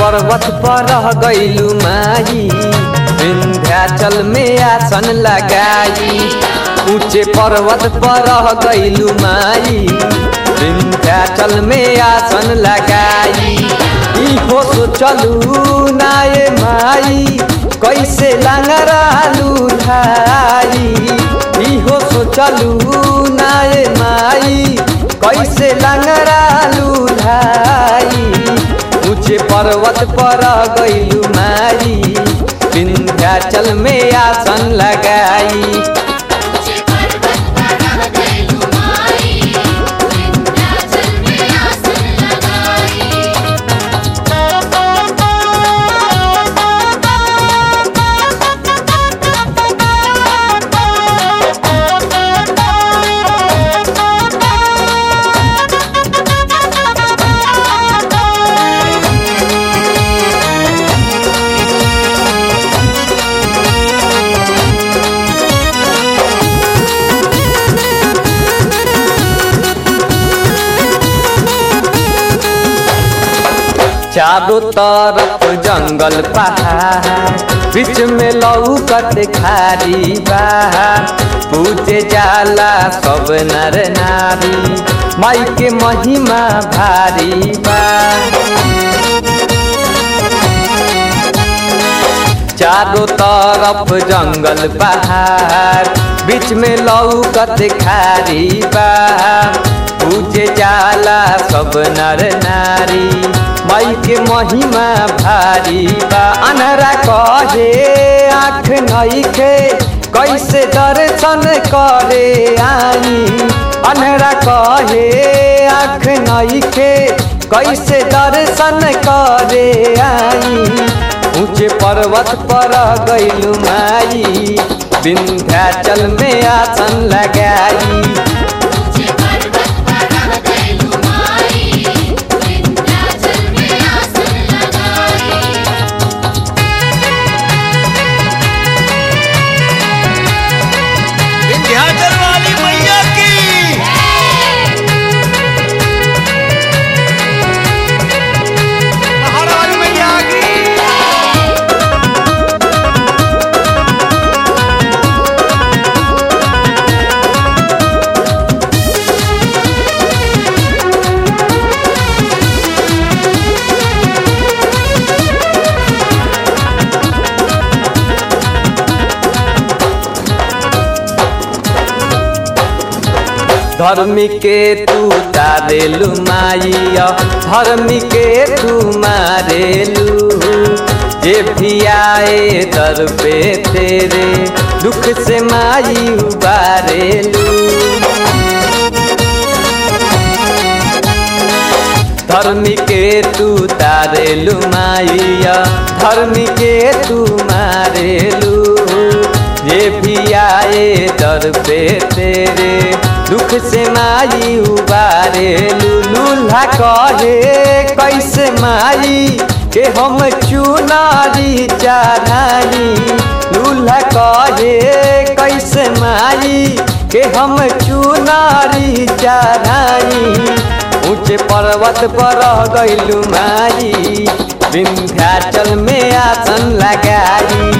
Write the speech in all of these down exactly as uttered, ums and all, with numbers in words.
पर्वत पर रह गइलू माई, विंध्याचल में आसन लगाई। ऊंचे पर्वत पर रह गइलू माई, विंध्याचल में आसन लगाई। ई हो सोचलू नाये माई, कैसे लंगरालू धाई। ई हो सोचलू नाये माई, कैसे लंगरालू धाई। ऊंचे पर्वत पर गइलू माई, विंध्याचल में आसन लगाई। चारों तरफ जंगल पहाड़, बीच में लौकत खारी बा। पूजे जाला सब नर नारी, माई के महिमा भारी बा। चारों तरफ जंगल पहाड़, बीच में लौकत खारी बा। पूजे जाला सब नर नारी, माई के महिमा भारी बा। अनहरा कहे आँख नइखे, कैसे दर्शन करे आई। अनहरा कहे आँख नइखे, कैसे दर्शन करे आई। ऊंचे पर्वत पर गइलू माई, विंध्याचल में आसन लगाई। धर्मी के तू तारेलू माइया, धर्मी के तू मारेलू। जे भी आए दर पे तेरे, दुख से माई उबारेलू। धर्मी के तू तारेलू माइया, धर्मी के तू मारेलू। जे भी आए दर पे तेरे, दुख से माई उबारे। लूल्हा कहे कैसे माई के हम चुनारी चढ़ाई। लूल्हा कहे कैसे माई के हम चुनारी चढ़ाई। ऊंचे पर्वत पर गइलू माई, विंध्याचल में आसन लगाई।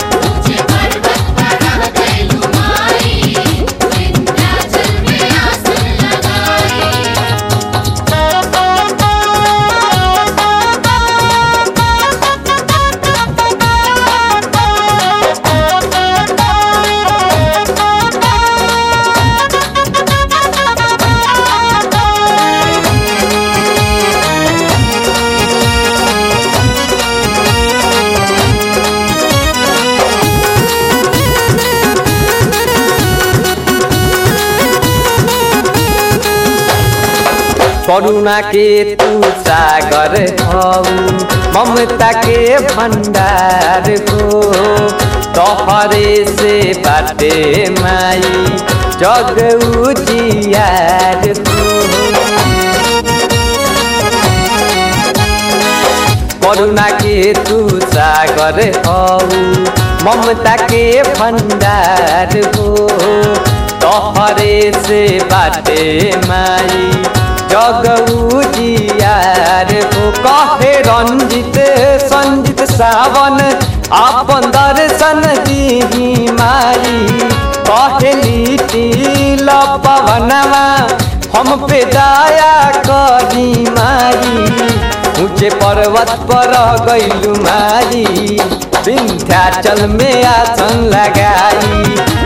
करुणा के तू सागर हऊ, ममता के भंडार हो। तोहरे से बाटे माई जग उजियार हो। करुणा के तू सागर हऊ, ममता के भंडार हो। तोहरे से बाटे माई जग उजियार हो। कहे रंजित सावन आपन दर्शन दीही माई कहली तिल पवनवा हम पे दया करी माई ऊंचे पर्वत पर गइलू माई विंध्याचल में आसन लगाई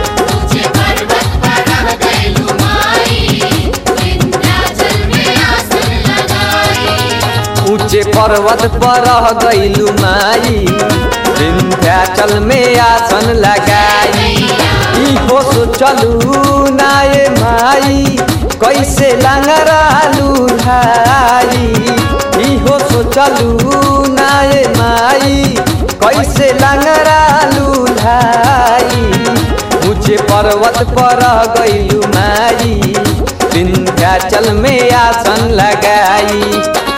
ऊंचे पर्वत पर गइलू माई विंध्याचल में आसन लगाई इहो सोचलू नाये माई कैसे लंगरालू भाई इहो सोचलू नाये माई कैसे लंगरालू भाई ऊंचे पर्वत पर गइलू माई विंध्याचल में आसन लगाई।